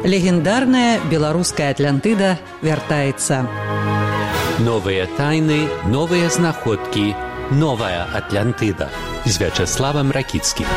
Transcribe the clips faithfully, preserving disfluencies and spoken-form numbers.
Легендарная беларуская Атлантыда вяртаецца. Новыя тайны, новыя знаходкі, новая Атлантыда з Вячеславам Ракіцкім.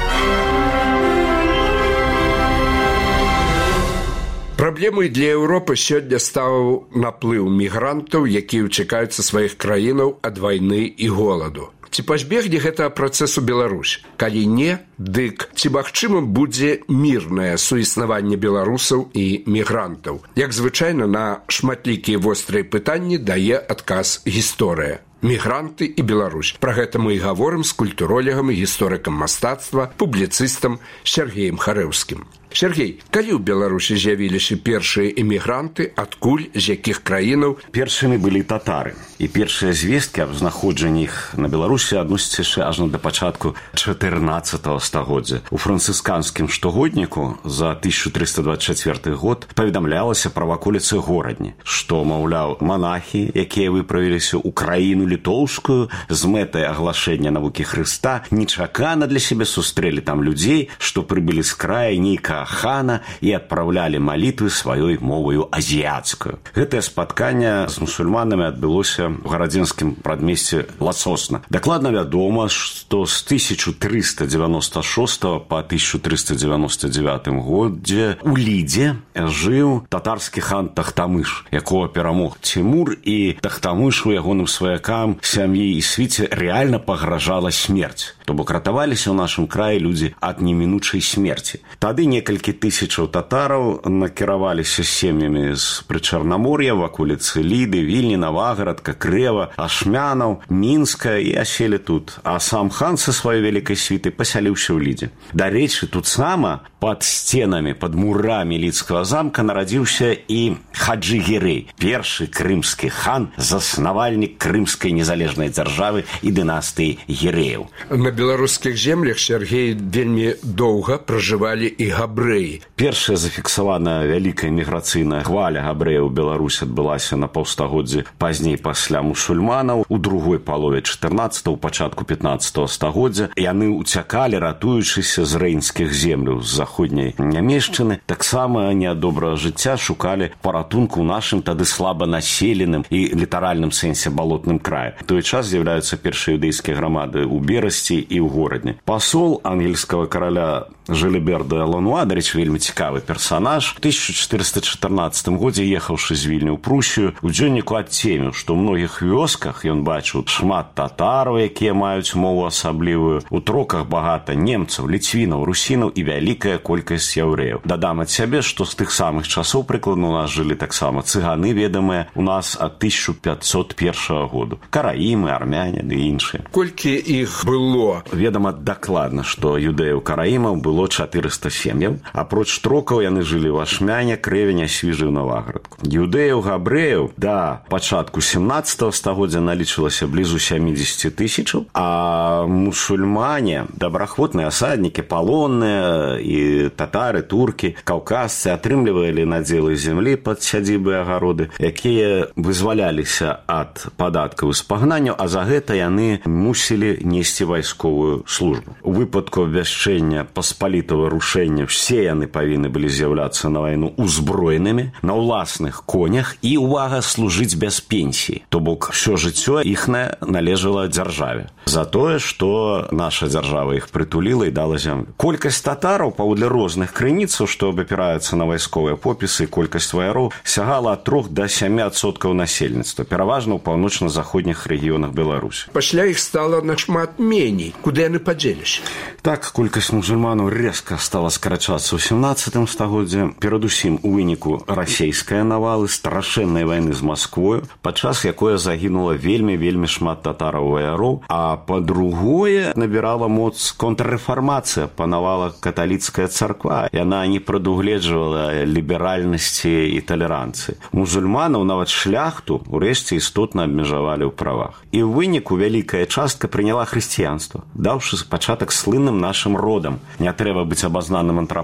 Праблемай для Еўропы сёння стаў наплыў мігрантаў, якія ўцякаюць са сваіх краінаў ад вайны і голаду. Ці пазбегне гэта працэсу Беларусь? Калі не, дык ці магчымым будзе мірнае суіснаванне беларусаў і мігрантаў? Як звычайна, на шматлікія вострыя пытанні дае адказ гісторыя. Мігранты і Беларусь. Пра гэта мы і гаворым з культуролегам і гісторыкам мастацтва, публіцыстам Сергеем Харэўскім. Сергей, калі ў Беларусі з'явіліся першыя эмігранты, адкуль, з якіх краінаў? Першымі былі татары. І першыя звесткі аб знаходжанні іх на Беларусі адносяцца яшчэ ажно да пачатку чатырнаццатага стагоддзя. У францысканскім штогодніку за тысяча трыста дваццаць чацвёрты год паведамлялася пра ваколіцы горадні, што, маўляў, манахі, якія выправіліся ў краіну літоўскую з мэтай аглашэння навукі Хрыста, нечакана для сябе сустрэлі там людзей, што прыбылі з края нейкага хана і адпраўлялі малітвы сваёй моваю азіяцкую. Гэтае спатканне з мусульманамі адбылося ў гарадзенскім прадмесці Ласосна. Дакладна вядома, што з тысяча трыста дзевяноста шостага па тысяча трыста дзевяноста дзевятым годзе у Лідзе жыў татарскі хан Тахтамыш, якога перамог Цімур, і Тахтамышу, ягоным сваякам, сям'і і свіце рэальна пагражала смерць. То бок ратаваліся ў нашым краі людзі ад немінучай смерці. Тады некалькі тысячаў татараў накіраваліся сем'ямі з Прычарнамор'я, ваколіцы Ліды, Вільні, Навагарадка, Крэва, Ашмянаў, Мінска і аселі тут. А сам хан са сваёй вялікай світай пасяліўся ў Лідзе. Дарэчы, тут сама пад сценамі, пад мурамі Лідскага замка нарадзіўся і Хаджы Гірэй, першы крымскі хан, заснавальнік крымскай незалежнай дзяржавы і дынастыі Гірэяў. На беларускіх землях, Сергей, вельмі доўга пражывалі і габрэі. Першая зафіксаваная вялікая міграцыйная хваля габрэяў у Беларусі адбылася на паўстагоддзі пазней пасля мусульманаў. У другой палове чатырнаццатага, у пачатку пятнаццатага стагоддзя яны ўцякалі, ратуючыся з рэйнскіх земляў, з заходняй нямешчыны. Таксама нядобрага жыцця шукалі паратунку ў нашым тады слаба населеным і літаральным сэнсе балотным краі. В той час з'яўляюцца першыя юдэйскія грамады ў Берасці і ў горадні. Пасол ангельскага караля Жаліберда Лануа, дарэчы, вельмі цікавы персанаж, у тысяча чатырыста чатырнаццатым годзе, ехаўшы з Вільні ў Прусію, у дзённіку адцеміў, што ў многіх вёсках ён бачыў шмат татараў, якія маюць мову асаблівую, у троках багата немцаў, ліцвінаў, русінаў і вялікая колькасць яўрэяў. Дадам ад сябе, што з тых самых часоў прыкладна у нас жылі таксама цыганы, ведамыя у нас ад тысяча пятьсот першага году. Караімы, армяне ды іншыя. Колькі іх было? Ведама дакладна, што юдэяў-караімаў было чатырыста сем'яў. Апроч трокаў яны жылі ў Ашмяне, Крэвені, Свіжы, Навагарадку. Юдэяў-габрэяў да пачатку сямнаццатага стагоддзя налічылася блізу сямдзесят тысячаў, а мусульмане, добраахвотныя асаднікі, палонныя і татары, туркі, каўказцы атрымлівалі надзелы зямлі пад сядзібы і агароды, якія вызваляліся ад падаткаў і спагнанняў, а за гэта яны мусілі несці вайсковую службу. У выпадку абвяшчэння паспалітага рушэння все яны павінны былі з'яўляцца на вайну узброенымі, на ўласных конях і, увага, служыць без пенсіі. То бок, всё жыццё іхнае належала дзяржаве. За тое, што наша дзяржава іх прытуліла і дала зямлю. Колькасць татараў, паводле розных крыніцаў, што абапіраюцца на вайсковыя попісы, колькасць ваяроў сягала ад трох да сямі адсоткаў насельніцтва, пераважна ў паўночна-заходніх рэгіёнах Беларусі. Пасля іх стала нашмат меней. Куды яны падзеліся? Так, колькасць мусульманаў рэзка стала скарачацца ў сямнаццатым стагоддзе, перадусім у выніку расейскай навалы, страшэннай вайны з Масквою, падчас якой загінула вельмі-вельмі шмат татараў-ваяроў, а па-другое, набірала моц контррэфармацыя, панавала каталіцкая царква. Яна не прадугледжвала ліберальнасці і талеранцыі. Мусульманаў, нават шляхту, урэшце істотна абмежавалі ў правах. І ў выніку вялікая частка прыняла хрысціянства, даўшы пачатак слынным нашым родам. Не трэба быць абазнаным антраполагам,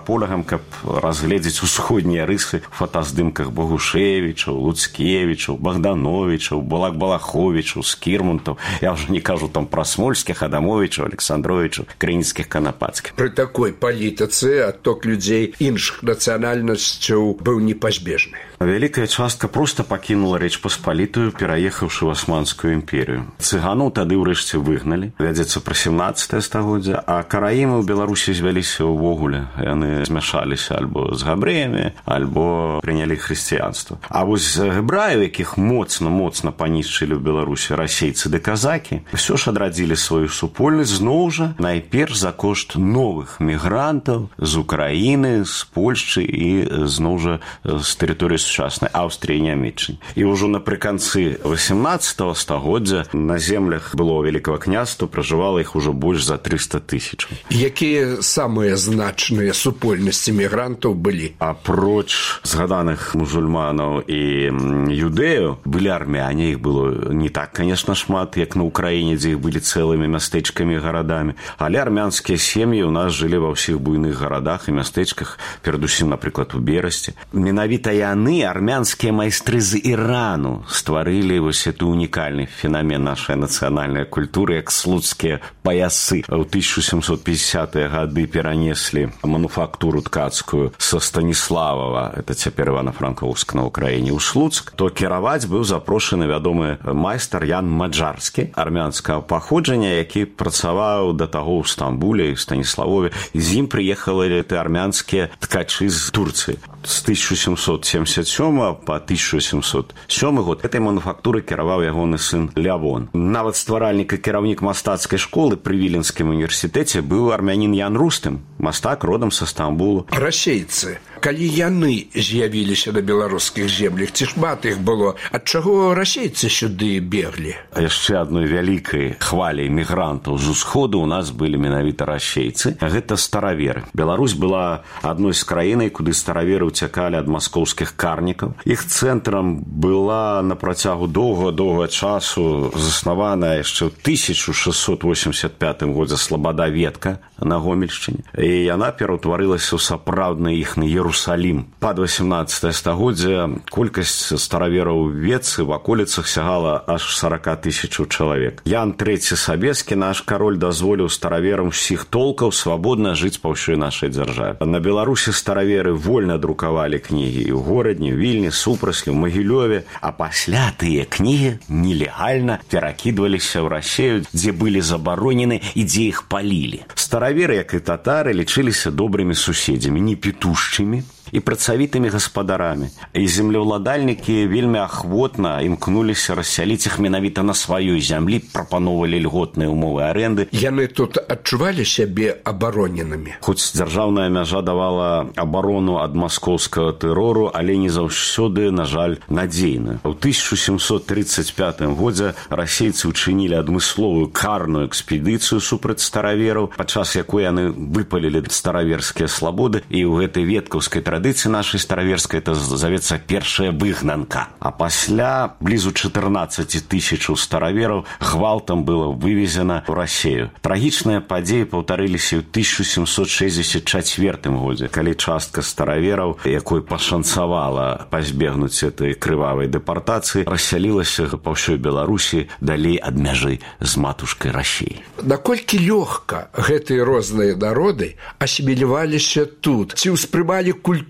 антраполагам, каб разгледзець усходнія рысы у фотаздымках Богушевічаў, Луцкевічаў, Богдановічаў, Балак-Балаховічаў, Скірмунтаў. Я ўжо не кажу там пра Смольскіх, Адамовічаў, Александровічаў, Крыніцкіх, Канапацкіх. Пры такой палітыцы адток людзей іншых нацыянальнасцяў быў непазбежны. Вялікая частка проста пакінула Рэч Паспалітую, пераехаўшы ў Асманскую імперію. Цыганоў тады ўрэшце выгналі. Вядзецца пра сямнаццатае стагоддзе, а караімы ў Беларусі звяліся ўвогуле. Яны змяшаліся альбо з габрэямі, альбо прынялі хрысціянства. А вось гебраев, якіх моцна-моцна панішчылі ў Беларусі расейцы ды казакі, ўсё ж адрадзілі сваю супольнасць зноў жа найперш за кошт новых мігрантаў з Украіны, з Польшчы і зноў жа з тэрыторыі сучаснай Аўстрыі і Нямецчыны. І ўжо напрыканцы васямнаццатага стагоддзя на землях былого Вялікага княства пражывала іх ужо больш за трыста тысяч. Якія самыя значныя супольнасці мігрантаў былі? Апроч згаданых мусульманаў і юдэяў былі армяне, іх было не так, конечно, шмат, як на Украіне, дзе іх былі цэлымі мястэчкамі і гарадамі, але армянскія сем'і ў нас жылі ва ўсіх буйных гарадах і мястэчках, перадусім, напрыклад, у Берасці. Менавіта яны, армянскія майстры з Ірану, стварылі вось эту унікальны фенамен нашай нацыянальнай культуры, як слуцкія паясы. У тысяча сямсот пятидесятые гады перанеслі мануфактуру ткацкую са Станіславова, это цяпер Івано-Франкоўск на Украіне, ў Слуцк, то кіраваць быў запрошаны вядомы майстар Ян Маджарскі, армянскага паходжання, які працаваў да таго ў Стамбуле і Станіславове. З ім прыехалі армянскія ткачы з Турцыі. З тысяча сямсот семьдесят сёмага па тысяча сямьсот сёмы год этой мануфактуры кіраваў ягоны сын Лявон. Нават стваральнік і кіраўнік мастацкай школы пры Віленскім універсітэце быў армянін Ян Рустым, мастак родам са Стамбулу. Расейцы, калі яны з'явіліся на беларускіх землях, ці шмат іх было, ад чаго расейцы сюды беглі? Яшчэ адной вялікай хваляй мігрантаў з усходу у нас былі менавіта расейцы. Гэта стараверы. Беларусь была адной з краінай, куды стараверы уцякалі ад маскоўскіх карнікаў. Іх цэнтрам была на працягу доўга-доўга часу заснаваная яшчэ ў тысяча шэсцьсот восемьдесят пятым годзе Слабада-Ветка на Гомельшчыне. І яна пераўтварылася ў сапраўдны іхны Иерусалим. Пад васямнаццатае стагоддзе колькасць старавераў Ветцы в аколіцах сягала аж сорок тысячаў чалавек. Ян трэці Сабескі, наш кароль, дазволіў стараверам усіх толкаў свабодна жыць па ўсёй нашай дзяржаве. На Беларусі стараверы вольна друкавалі кнігі і ў горадні, ў Вільні, Супраслі, ў Магілёве, а пасля тыя кнігі нелегальна перакідваліся ў Расею, дзе былі забаронены і дзе іх палілі. Стараверы, як і татары, лічыліся добрымі суседзямі, не петушчымі і працавітымі гаспадарамі. І землеўладальнікі вельмі ахвотна імкнуліся рассяліць іх менавіта на сваёй зямлі, прапановвалі льготныя ўмовы арэнды. Яны тут адчувалі сябе абароненымі. Хоць дзяржаўная мяжа давала абарону ад маскоўскага тэрору, але не заўсёды, на жаль, надзейна. У тысяча сямьсот тридцать пятым годзе расейцы ўчынілі адмысловую карную экспедыцыю супраць старавераў, падчас якой яны выпалілі стараверскія слабоды, і ў гэтай веткаўскай традыцыі традыцыі нашай стараверскай это завецца першая выгнанка. А пасля блізу чатырнаццаць тысячаў старавераў гвалтам было вывезена ў Расею. Трагічныя падзеі паўтарыліся ў тысяча сямьсот шэсцьдзесят чацвёртым годзе, калі частка старавераў, якой пашанцавала пазбегнуць этой крывавай дэпартацыі, рассялілася па ўсёй Беларусі далей ад мяжы з матушкай Расеі. Наколькі лёгка гэтыя розныя народы асіміляваліся тут? Ці ўспрымалі культуру,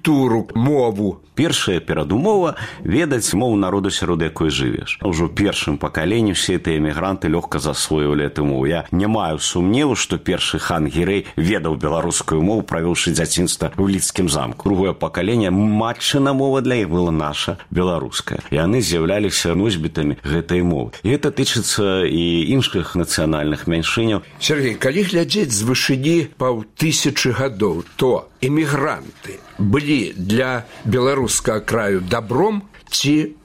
мову? Першая перадумова – ведаць мову народу, сярод якой жывеш. Ужо ў першым пакаленні ўсе тыя эмігранты лёгка засвоівалі эту мову. Я не маю сумневу, што першы хан Гірэй ведаў беларускую мову, правёўшы дзяцінства ў Лідскім замку. Другое пакаленне, матчына мова для іх была наша, беларуская. Яны з'яўляліся носьбітамі гэтай мовы. І гэта тычыцца і іншых нацыянальных меншыняў. Сергей, калі глядзець з вышыні паўтысячы гадоў, то эмігранты былі для беларускага краю добром ці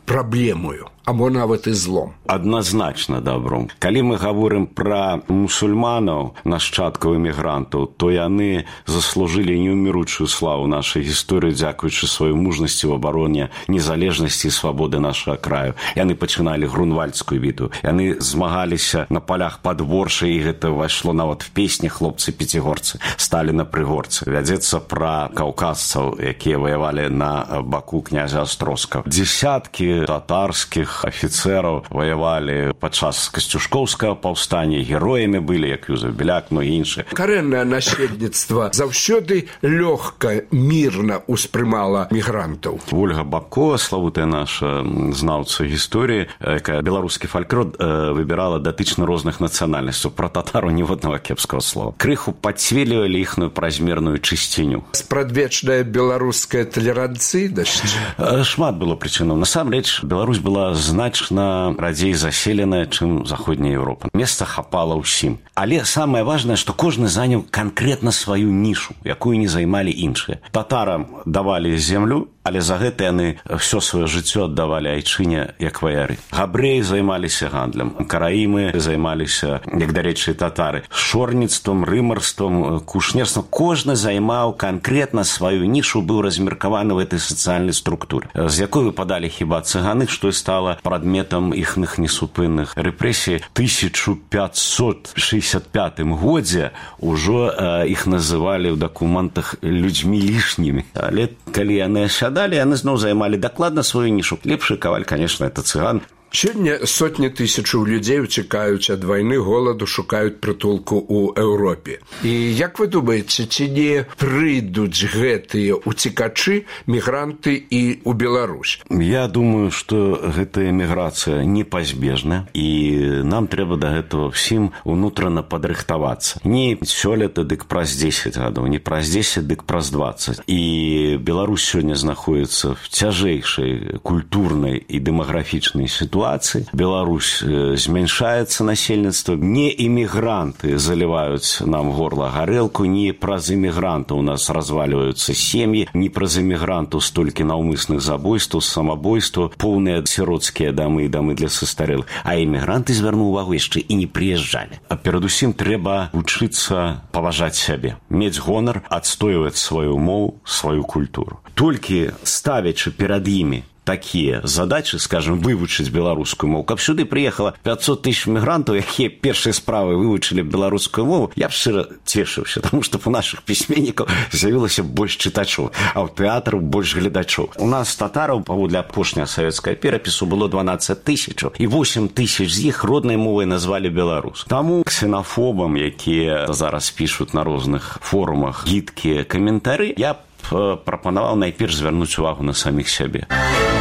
праблемою, а мо нават і злом? Адназначна добром. Калі мы гаворым пра мусульманаў, нашчадкаў эмігрантаў, то яны заслужылі неўміручую славу нашай гісторыі, дзякуючы сваёй мужнасці в абароне незалежнасці і свабоды нашага краю. Яны пачыналі грунвальдскую бітву, яны змагаліся на палях пад Воршай, і гэта ўвайшло нават в песні «Хлопцы-пяцігорцы», сталі на прыгорцы. Вядзецца пра каўказцаў, якія ваявалі на баку князя Астроскага. Дзесяткі татарскіх афіцэраў ваявалі падчас касцюшкоўскага паўстання, героямі былі, як Юзеф Беляк, но і іншыя. Карэннае насельніцтва заўсёды лёгка, мірна ўспрымала мігрантаў. Ольга Бабкова, славутая наша знаўца гісторыі, якая беларускі фальклор выбірала датычна розных нацыянальнасцяў. Пра татару ніводнага кепскага слова. Крыху падцвілівалі іхную празмерную чысціню. Спрадвечная беларуская талеранцыйнасць? Шмат было прычынаў. Насамрэч, Беларусь была значна радзей заселеная, чым заходняя Еўропа. Месца хапала ўсім. Але самае важнае, што кожны заняў канкрэтна сваю нішу, якую не займалі іншыя. Татарам давалі землю, але за гэта яны ўсё сваё жыццё аддавалі айчыне як ваяры. Габрэі займаліся гандлем, караімы займаліся, як дарэчы, татары, шорніцтвам, рымарствам, кушнерствам. Кожны займаў канкрэтна сваю нішу, быў размеркаваны в этой сацыяльнай структуры, з якой выпадалі хіба цыганы, што і стала прадметам іхных несупынных рэпрэсій. тысяча пятьсот шестьдесят пятым годзе ўжо э, іх называлі ў дакументах людзьмі лішнімі. Але калі яны асядалі, яны зноў займалі дакладна сваю нішу. Лепшы каваль, конечно, это цыган. Сёння сотні тысячаў людзей уцікаюць ад вайны, голаду, шукаюць прытулку ў Еўропе. І як вы думаеце, ці не прыйдуць гэтыя уцікачы, мігранты і ў Беларусь? Я думаю, што гэтая міграцыя непазбежна, і нам трэба да гэтага всім унутрана падрыхтавацца. Не сёлета, дык праз дзесяць гадоў, не праз дзесяць, дык праз дваццаць. І Беларусь сёння знаходзіцца в цяжэйшай культурнай і дэмаграфічнай сітуацыі. Беларусь змяншаецца насельніцтва, не імігранты заліваюць нам горла гарэлку, не праз імігрантаў у нас разваливаюцца сем'і, не праз імігрантаў столькі наўмысных забойстваў, самабойстваў, поўныя сіроцкія дамы і дамы для састарэлых. А імігранты, звярну ўвагу, яшчэ і не прыязджалі. А перадусім трэба вучыцца паважаць сябе, мець гонар, адстойваць сваю мову, сваю культуру. Толькі ставячы перад імі такія задачы, скажем, вывучыць беларускую мову. Каб сюды прыехала пятьсот тысяч мігрантаў, якія першай справай вывучылі беларускую мову, я б шчыра цешыўся, таму што у нашых пісьменнікаў з'явілася больш чытачоў, а ў тэатраў больш гледачоў. У нас татараў, паводле апошняга савецкага перапісу, было дванаццаць тысяч, і восемь тысяч з іх роднай мовай назвалі беларус. Таму ксенафобам, якія зараз пішуць на розных форумах гідкія каментары, я б прапанаваў найперш звярнуць увагу на саміх сябе.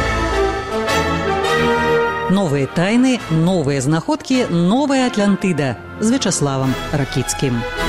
Новыя тайны, новыя знаходкі, новая Атлантыда з Вячаславам Ракіцкім.